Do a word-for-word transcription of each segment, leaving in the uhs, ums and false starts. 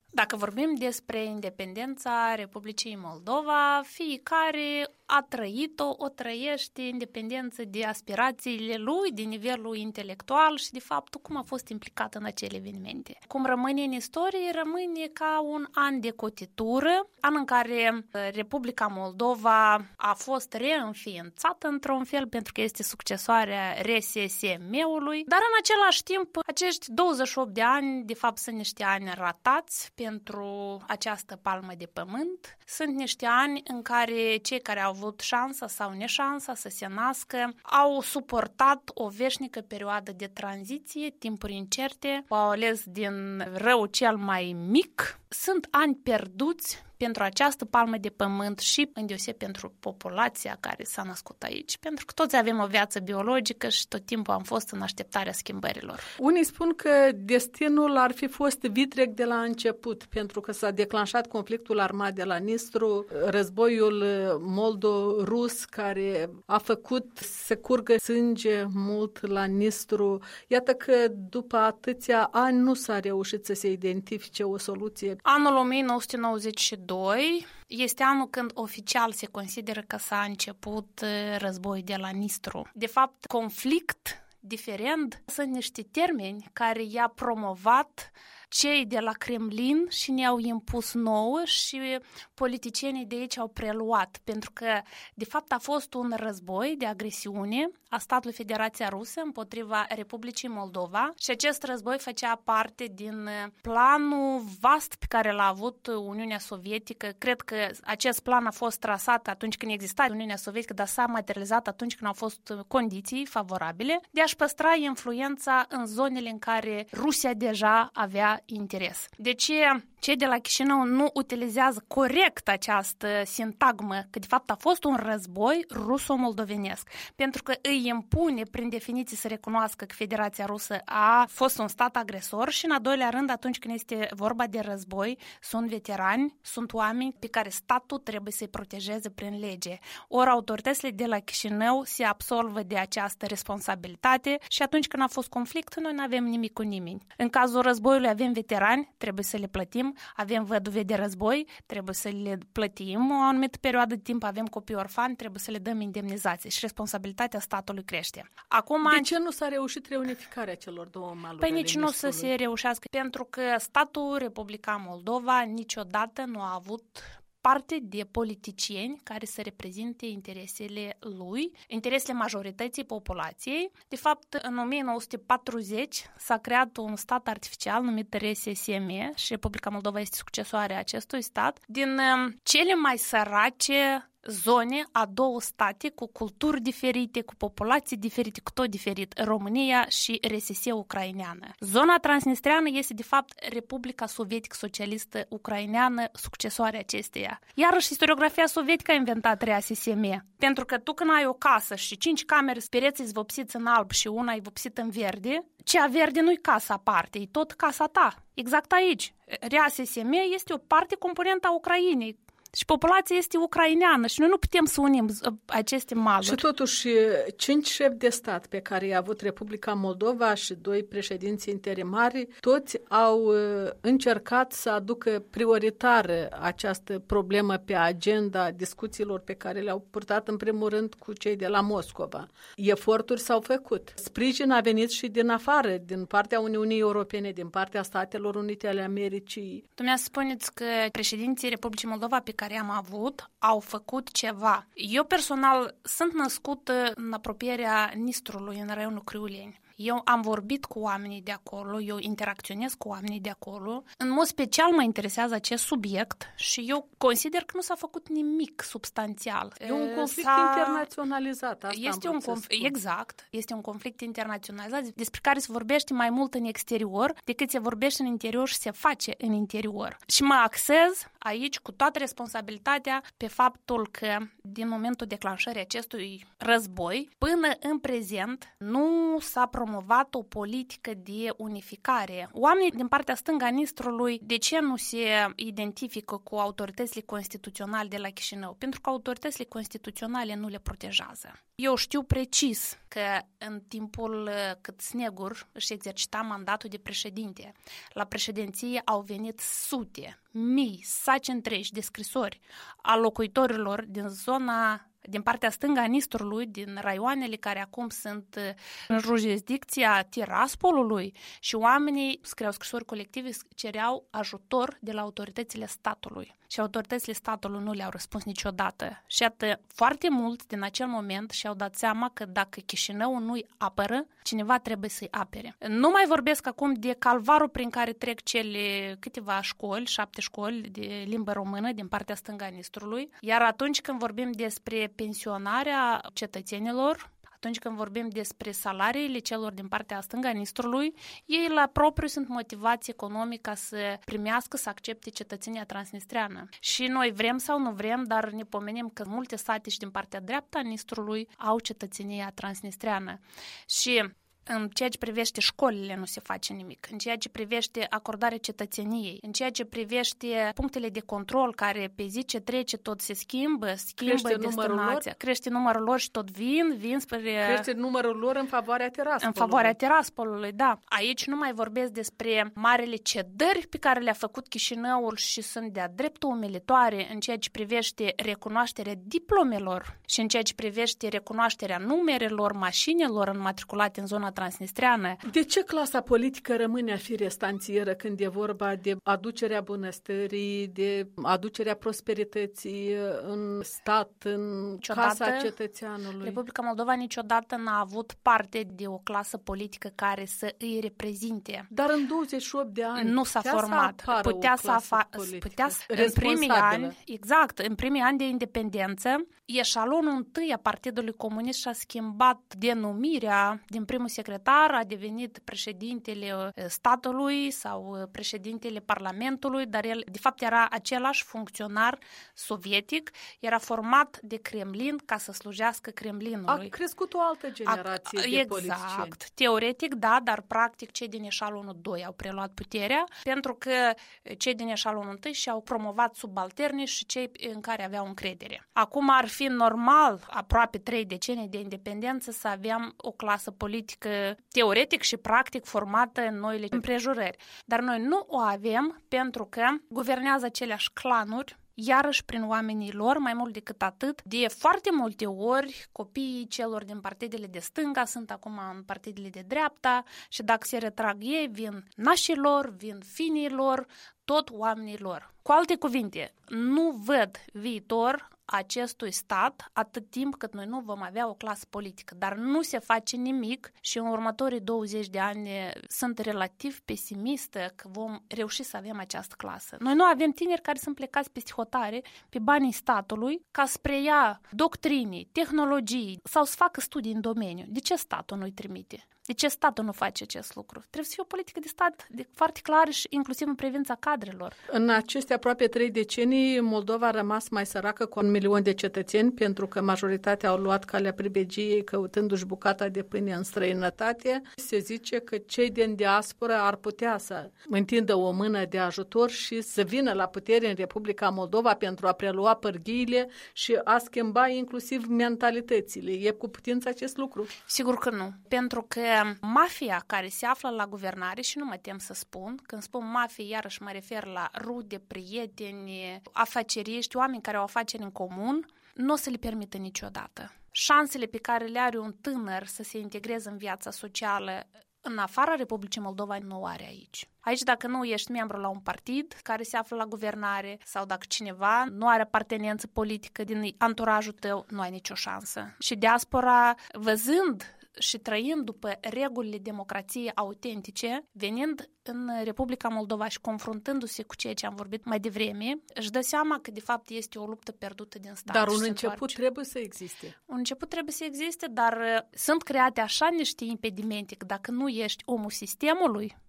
Dacă vorbim despre independența Republicii Moldova, fiecare a trăit-o, o trăiește independență de aspirațiile lui, de nivelul intelectual și de faptul cum a fost implicat în acele evenimente. Cum rămâne în istorie, rămâne ca un an de cotitură, an în care Republica Moldova a fost reînființată într-un fel pentru că este succesoarea R S S M-ului, dar în același timp acești douăzeci și opt de ani de fapt sunt niște ani ratați pentru această palmă de pământ. Sunt niște ani în care cei care au avut șansa sau neșansa să se nască au suportat o veșnică perioadă de tranziție, timpuri incerte, au ales din rău cel mai mic. Sunt ani pierduți pentru această palmă de pământ și îndeoseb pentru populația care s-a născut aici, pentru că toți avem o viață biologică și tot timpul am fost în așteptarea schimbărilor. Unii spun că destinul ar fi fost vitreg de la început, pentru că s-a declanșat conflictul armat de la Nistru, războiul moldo-rus care a făcut să curgă sânge mult la Nistru. Iată că după atâția ani nu s-a reușit să se identifice o soluție. Anul o mie nouă sute nouăzeci și doi este anul când oficial se consideră că s-a început războiul de la Nistru. De fapt, conflict, diferend, sunt niște termeni care i-a promovat cei de la Kremlin și ne-au impus nouă și politicienii de aici au preluat, pentru că, de fapt, a fost un război de agresiune a statului Federația Rusă împotriva Republicii Moldova și acest război făcea parte din planul vast pe care l-a avut Uniunea Sovietică. Cred că acest plan a fost trasat atunci când exista Uniunea Sovietică, dar s-a materializat atunci când au fost condiții favorabile de a-și păstra influența în zonele în care Rusia deja avea interes. De ce cei de la Chișinău nu utilizează corect această sintagmă, că de fapt a fost un război ruso-moldovenesc, pentru că îi impune prin definiție să recunoască că Federația Rusă a fost un stat agresor și în al doilea rând atunci când este vorba de război sunt veterani, sunt oameni pe care statul trebuie să-i protejeze prin lege. Ori autoritățile de la Chișinău se absolvă de această responsabilitate și atunci când a fost conflict noi nu avem nimic cu nimeni. În cazul războiului avem veterani, trebuie să le plătim, avem văduve de război, trebuie să le plătim o anumită perioadă de timp, avem copii orfani, trebuie să le dăm indemnizații și responsabilitatea statului crește. Acum, de ce nu s-a reușit reunificarea celor două maluri? Păi nici nu să se reușească, pentru că statul Republica Moldova niciodată nu a avut parte de politicieni care să reprezinte interesele lui, interesele majorității populației. De fapt, în o mie nouă sute patruzeci s-a creat un stat artificial numit R S S M și Republica Moldova este succesoarea acestui stat din cele mai sărace zone a două state cu culturi diferite, cu populații diferite, cu tot diferit, România și R S S ucraineană. Zona transnistreană este de fapt Republica Sovietică Socialistă Ucraineană, succesoarea acesteia. Iarăși istoriografia sovietică a inventat R S S M, pentru că tu când ai o casă și cinci camere, pereții îți vopsiți în alb și una e vopsită în verde, cea verde nu-i casa aparte, e tot casa ta. Exact aici. R S S M este o parte componentă a Ucrainei. Și populația este ucraineană și noi nu putem să unim aceste maluri. Și totuși, cinci șefi de stat pe care i-a avut Republica Moldova și doi președinți interimari, toți au încercat să aducă prioritară această problemă pe agenda discuțiilor pe care le-au purtat în primul rând cu cei de la Moscova. Eforturi s-au făcut. Sprijin a venit și din afară, din partea Uniunii Europene, din partea Statelor Unite ale Americii. Dumneavoastră spuneți că președinții Republicii Moldova pe care am avut au făcut ceva. Eu personal sunt născută în apropierea Nistrului, în raionul Criuleni. Eu am vorbit cu oamenii de acolo, eu interacționez cu oamenii de acolo. În mod special mă interesează acest subiect și eu consider că nu s-a făcut nimic substanțial. E un conflict s-a... internaționalizat, asta este am un conf... Exact, este un conflict internaționalizat despre care se vorbește mai mult în exterior decât se vorbește în interior și se face în interior. Și mă axez aici cu toată responsabilitatea pe faptul că din momentul declanșării acestui război până în prezent nu s-a promovat o politică de unificare. Oamenii din partea stângă a Nistrului de ce nu se identifică cu autoritățile constituționale de la Chișinău? Pentru că autoritățile constituționale nu le protejează. Eu știu precis că în timpul cât Snegur își exercita mandatul de președinte, la președinție au venit sute, mii, saci întregi de scrisori a locuitorilor din zona, din partea stângă a Nistrului, din raioanele care acum sunt în jurisdicția Tiraspolului și oamenii scriau scrisori colective, cereau ajutor de la autoritățile statului. Și autoritățile statului nu le-au răspuns niciodată. Și atât foarte mulți din acel moment și-au dat seama că dacă Chișinău nu-i apără, cineva trebuie să-i apere. Nu mai vorbesc acum de calvarul prin care trec cele câteva școli, șapte școli de limbă română din partea stângă a Nistrului. Iar atunci când vorbim despre pensionarea cetățenilor, atunci când vorbim despre salariile celor din partea stângă a Nistrului, ei la propriu sunt motivați economic ca să primească, să accepte cetățenia transnistreană. Și noi vrem sau nu vrem, dar ne pomenim că multe sate și din partea dreaptă a Nistrului au cetățenia transnistreană. Și în ceea ce privește școlile nu se face nimic, în ceea ce privește acordarea cetățeniei, în ceea ce privește punctele de control care pe zi ce trece tot se schimbă, schimbă crește destinația, crește numărul lor și tot vin, vin spre... Crește numărul lor în favoarea Tiraspolului. În favoarea Tiraspolului, da. Aici nu mai vorbesc despre marele cedări pe care le-a făcut Chișinăul și sunt de-a dreptul umilitoare în ceea ce privește recunoașterea diplomelor și în ceea ce privește recunoașterea numerelor mașinilor înmatriculate în zona transnistreană. De ce clasa politică rămâne a fi restanțieră când e vorba de aducerea bunăstării, de aducerea prosperității în stat, în niciodată, casa cetățeanului? Republica Moldova niciodată n-a avut parte de o clasă politică care să îi reprezinte. Dar în douăzeci și opt de ani nu s-a format. Să putea să afa- putea să, în primii ani, exact, în primii ani de independență, eșalonul întâi a Partidului Comunist și-a schimbat denumirea din primul secretar, a devenit președintele statului sau președintele Parlamentului, dar el de fapt era același funcționar sovietic, era format de Kremlin ca să slujească Kremlinului. A crescut o altă generație a, de exact. politicieni. Exact. Teoretic, da, dar practic cei din eșalonul doi au preluat puterea, pentru că cei din eșalonul unu și-au promovat subalterni și cei în care aveau încredere. Acum ar fi normal, aproape trei decenii de independență, să aveam o clasă politică teoretic și practic formată în noile împrejurări. Dar noi nu o avem pentru că guvernează aceleași clanuri, iarăși prin oamenii lor, mai mult decât atât. De foarte multe ori, copiii celor din partidele de stânga sunt acum în partidele de dreapta și dacă se retrag ei, vin nașii lor, vin finii lor, tot oamenii lor. Cu alte cuvinte, nu văd viitor acestui stat atât timp cât noi nu vom avea o clasă politică, dar nu se face nimic și în următorii douăzeci de ani sunt relativ pesimistă că vom reuși să avem această clasă. Noi nu avem tineri care sunt plecați peste hotare pe banii statului ca să preia doctrinii, tehnologii sau să facă studii în domeniu. De ce statul nu-i trimite? De ce statul nu face acest lucru? Trebuie să fie o politică de stat de foarte clară și inclusiv în privința cadrelor. În aceste aproape trei decenii, Moldova a rămas mai săracă cu un milion de cetățeni pentru că majoritatea au luat calea pribegiei căutându-și bucata de pâine în străinătate. Se zice că cei din diaspora ar putea să întindă o mână de ajutor și să vină la putere în Republica Moldova pentru a prelua pârghiile și a schimba inclusiv mentalitățile. E cu putință acest lucru? Sigur că nu. Pentru că mafia care se află la guvernare, și nu mă tem să spun, când spun mafie, iarăși mă refer la rude, prieteni, afaceriști, oameni care au afaceri în comun, nu o să le permită niciodată. Șansele pe care le are un tânăr să se integreze în viața socială în afara Republicii Moldova nu o are aici. Aici dacă nu ești membru la un partid care se află la guvernare sau dacă cineva nu are apartenență politică din anturajul tău, nu ai nicio șansă. Și diaspora, văzând și trăind după regulile democrației autentice, venind în Republica Moldova și confruntându-se cu ceea ce am vorbit mai devreme, își dă seama că de fapt este o luptă pierdută din stat. Dar un început întoarce. trebuie să existe. Un început trebuie să existe, dar sunt create așa niște impedimente că dacă nu ești omul sistemului,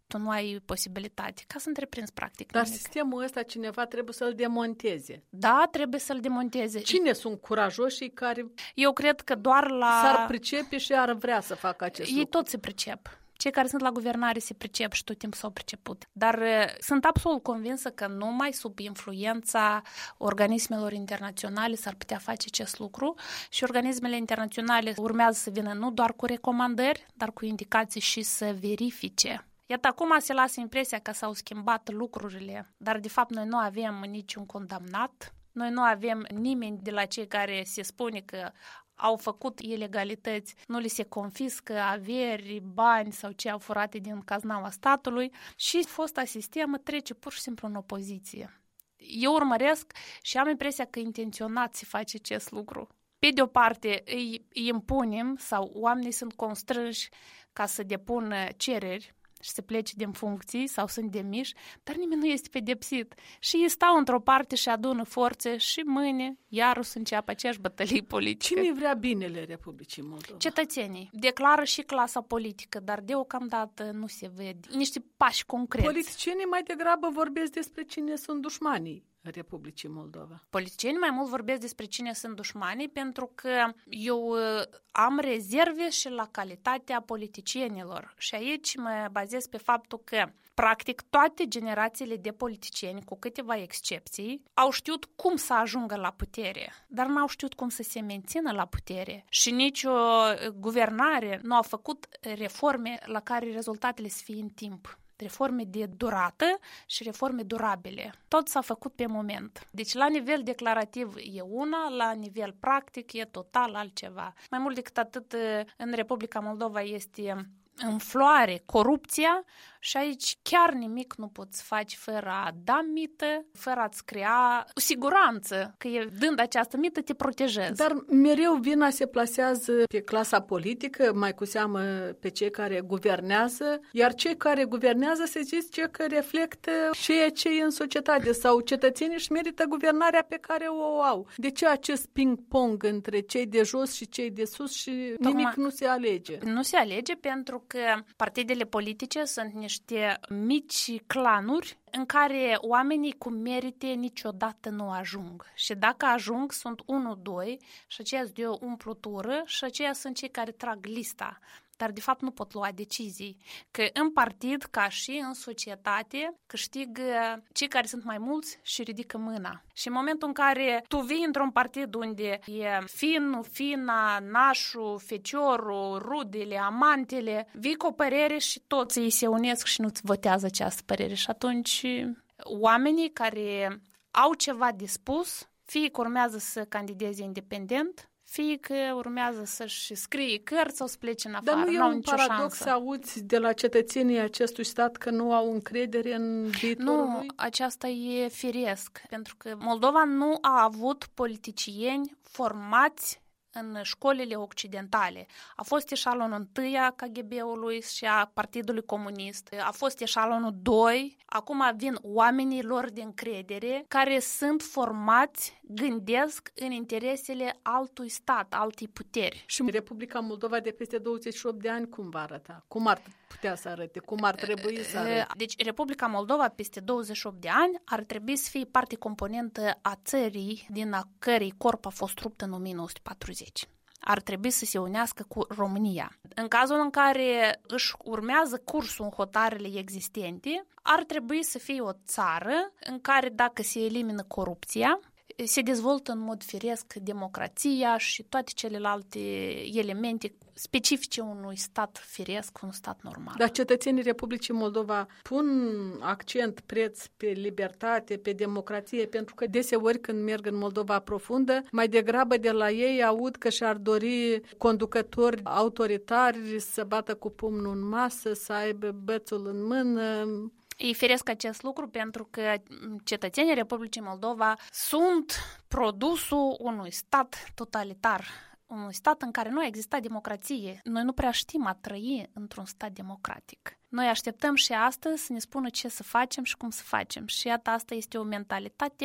tu nu ai posibilitate ca să întreprinzi practic Dar nimic. sistemul ăsta cineva trebuie să-l demonteze. Da, trebuie să-l demonteze. Cine sunt curajoșii care Eu cred că doar la... s-ar pricepe și ar vrea să facă acest Ei lucru? tot se pricep. Cei care sunt la guvernare se pricep și tot timpul s-au priceput. Dar uh, sunt absolut convinsă că numai sub influența organismelor internaționale s-ar putea face acest lucru și organismele internaționale urmează să vină nu doar cu recomandări, dar cu indicații și să verifice. Iată, acum se lasă impresia că s-au schimbat lucrurile, dar de fapt noi nu avem niciun condamnat, noi nu avem nimeni de la cei care se spune că au făcut ilegalități, nu li se confiscă averi, bani sau ce au furate din caznaua statului și fosta sistemă trece pur și simplu în opoziție. Eu urmăresc și am impresia că intenționat se face acest lucru. Pe de o parte îi, îi impunem sau oamenii sunt constrânși ca să depună cereri și să plece din funcții sau sunt demiși, dar nimeni nu este pedepsit. Și ei stau într-o parte și adună forțe și mâine iar o să înceapă aceeași bătălii politică. Cine vrea binele Republicii Moldova? Cetățenii. Declară și clasa politică, dar deocamdată nu se vede niște pași concreți. Politicienii mai degrabă vorbesc despre cine sunt dușmanii Republicii Moldova. Politicienii mai mult vorbesc despre cine sunt dușmanii pentru că eu am rezerve și la calitatea politicienilor. Și aici mă bazez pe faptul că practic toate generațiile de politicieni, cu câteva excepții, au știut cum să ajungă la putere, dar n-au știut cum să se mențină la putere. Și nicio guvernare nu a făcut reforme la care rezultatele să fie în timp. Reforme de durată și reforme durabile. Tot s-a făcut pe moment. Deci la nivel declarativ e una, la nivel practic e total altceva. Mai mult decât atât, în Republica Moldova este în floare corupția și aici chiar nimic nu poți face fără a da mită, fără a-ți crea o siguranță că dând această mită te protejezi. Dar mereu vina se plasează pe clasa politică, mai cu seamă pe cei care guvernează, iar cei care guvernează se zice că reflectă ceea ce e în societate sau cetățenii își merită guvernarea pe care o au. De ce acest ping-pong între cei de jos și cei de sus și Tocmai nimic nu se alege? Nu se alege pentru că partidele politice sunt niște mici clanuri în care oamenii cu merite niciodată nu ajung. Și dacă ajung, sunt unu, doi și aceia sunt de o umplutură și aceia sunt cei care trag lista. Dar de fapt nu pot lua decizii. Că în partid, ca și în societate, câștigă cei care sunt mai mulți și ridică mâna. Și în momentul în care tu vii într-un partid unde e finul, fina, nașul, feciorul, rudele, amantele, vii cu o părere și toți ei se unesc și nu-ți votează această părere. Și atunci oamenii care au ceva de spus, fie că urmează să candideze independent, fie că urmează să-și scrie cărți sau să plece în afară. Dar nu e un paradox șansă. să auzi de la cetățenii acestui stat că nu au încredere în viitorul Nu, lui? aceasta e firesc, pentru că Moldova nu a avut politicieni formați în școlile occidentale. A fost eșalonul întâi a K G B-ului și a Partidului Comunist, a fost eșalonul doi, acum vin oamenii lor de încredere care sunt formați, gândesc în interesele altui stat, altei puteri. Și Republica Moldova de peste douăzeci și opt de ani cum va arăta? Cum ar putea să arate? Cum ar trebui să arate? Deci Republica Moldova peste douăzeci și opt de ani ar trebui să fie parte componentă a țării din a cărei corp a fost rupt în o mie nouă sute patruzeci. Ar trebui să se unească cu România. În cazul în care își urmează cursul în hotarele existente, ar trebui să fie o țară în care, dacă se elimină corupția, se dezvoltă în mod firesc democrația și toate celelalte elemente specifice unui stat firesc, un stat normal. Dar cetățenii Republicii Moldova pun accent, preț pe libertate, pe democrație, pentru că deseori când merg în Moldova profundă, mai degrabă de la ei aud că și-ar dori conducători autoritari să bată cu pumnul în masă, să aibă bățul în mână. Îi firesc acest lucru pentru că cetățenii Republicii Moldova sunt produsul unui stat totalitar, unui stat în care nu a existat democrație. Noi nu prea știm a trăi într-un stat democratic. Noi așteptăm și astăzi să ne spună ce să facem și cum să facem. Și iată, asta este o mentalitate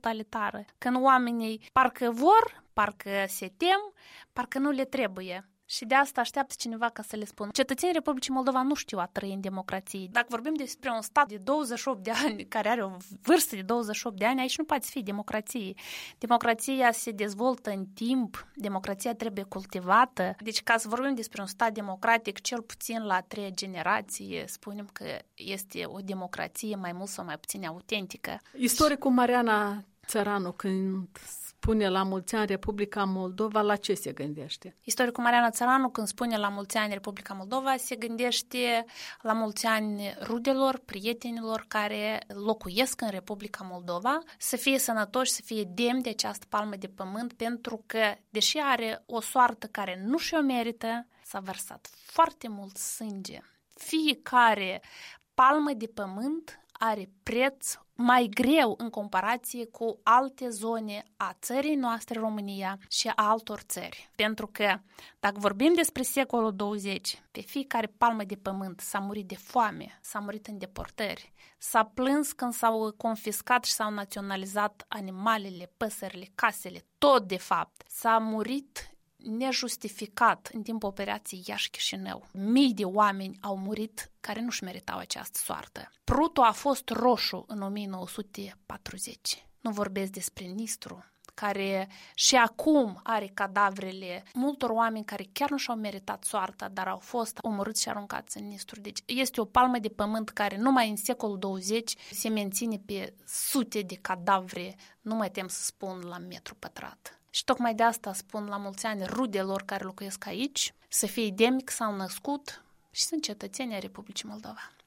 post-totalitară. Când oamenii parcă vor, parcă se tem, parcă nu le trebuie. Și de asta așteaptă cineva ca să le spună. Cetățenii Republicii Moldova nu știu a trăi în democrație. Dacă vorbim despre un stat de douăzeci și opt de ani, care are o vârstă de douăzeci și opt de ani, aici nu poate fi democrație. Democrația se dezvoltă în timp, democrația trebuie cultivată. Deci ca să vorbim despre un stat democratic, cel puțin la a treia generație, spunem că este o democrație mai mult sau mai puțin autentică. Istoricul Mariana Țăranu, când spune la mulți ani Republica Moldova, la ce se gândește? Istoricul Mariana Țăranu, când spune la mulți ani Republica Moldova, se gândește la mulți ani rudelor, prietenilor care locuiesc în Republica Moldova, să fie sănătoși, să fie demni de această palmă de pământ, pentru că, deși are o soartă care nu și-o merită, s-a vărsat foarte mult sânge. Fiecare palmă de pământ are preț mai greu în comparație cu alte zone a țării noastre, România, și a altor țări. Pentru că, dacă vorbim despre secolul douăzeci, pe fiecare palmă de pământ s-a murit de foame, s-a murit în deportări, s-a plâns când s-au confiscat și s-au naționalizat animalele, păsările, casele, tot de fapt. S-a murit nejustificat în timpul operației Iași-Chișinău. Mii de oameni au murit care nu-și meritau această soartă. Prutul a fost roșu în o mie nouă sute patruzeci. Nu vorbesc despre Nistru, care și acum are cadavrele multor oameni care chiar nu și-au meritat soarta, dar au fost omorâți și aruncați în Nistru. Deci este o palmă de pământ care numai în secolul douăzeci se menține pe sute de cadavre, nu mai tem să spun la metru pătrat. Și tocmai de asta spun la mulți ani rudelor care locuiesc aici să fie demni că s-au născut și sunt cetățenii ai Republicii Moldova.